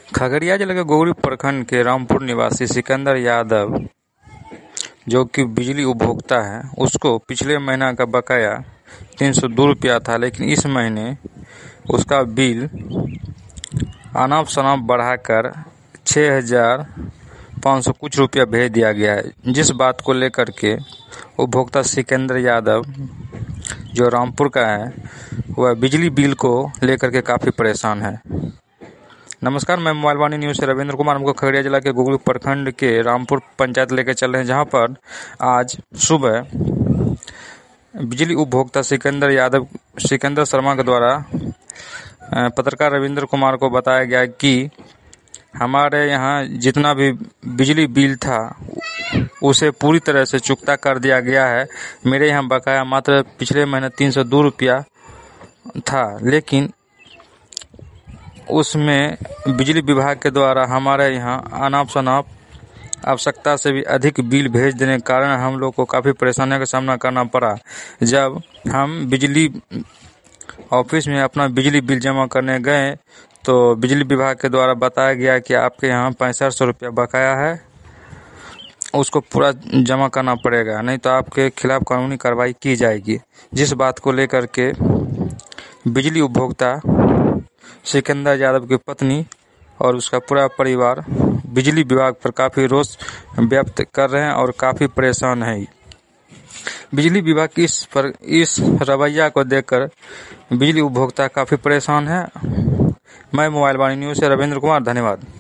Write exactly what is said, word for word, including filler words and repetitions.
खगड़िया जिले के गोगरी प्रखंड के रामपुर निवासी सिकंदर यादव, जो कि बिजली उपभोक्ता है, उसको पिछले महीना का बकाया तीन सौ दो रुपया था, लेकिन इस महीने उसका बिल अनाप शनाप बढ़ाकर छः हजार पाँच सौ कुछ रुपया भेज दिया गया है। जिस बात को लेकर के उपभोक्ता सिकंदर यादव, जो रामपुर का है, वह बिजली बिल को लेकर के काफ़ी परेशान है। नमस्कार, मैं मोबाइल वाणी न्यूज़ से रविंद्र कुमार हमको खगड़िया जिला के गोगरी प्रखंड के रामपुर पंचायत लेकर चल रहे हैं, जहां पर आज सुबह बिजली उपभोक्ता सिकंदर यादव सिकंदर शर्मा के द्वारा पत्रकार रविंद्र कुमार को बताया गया कि हमारे यहाँ जितना भी बिजली बिल था उसे पूरी तरह से चुकता कर दिया गया है। मेरे यहाँ बकाया मात्र पिछले महीने तीन सौ दो रुपया था, लेकिन उसमें बिजली विभाग के द्वारा हमारे यहाँ अनाप शनाप आवश्यकता से भी अधिक बिल भेज देने के कारण हम लोग को काफ़ी परेशानियों का सामना करना पड़ा। जब हम बिजली ऑफिस में अपना बिजली बिल जमा करने गए तो बिजली विभाग के द्वारा बताया गया कि आपके यहाँ पैंसठ सौ रुपया बकाया है, उसको पूरा जमा करना पड़ेगा, नहीं तो आपके खिलाफ कानूनी कार्रवाई की जाएगी। जिस बात को लेकर के बिजली उपभोक्ता सिकंदर यादव की पत्नी और उसका पूरा परिवार बिजली विभाग पर काफ़ी रोष व्यक्त कर रहे हैं और काफ़ी परेशान है। बिजली विभाग की इस पर इस रवैया को देखकर बिजली उपभोक्ता काफ़ी परेशान है। मैं मोबाइल वाणी न्यूज़ से रविंद्र कुमार, धन्यवाद।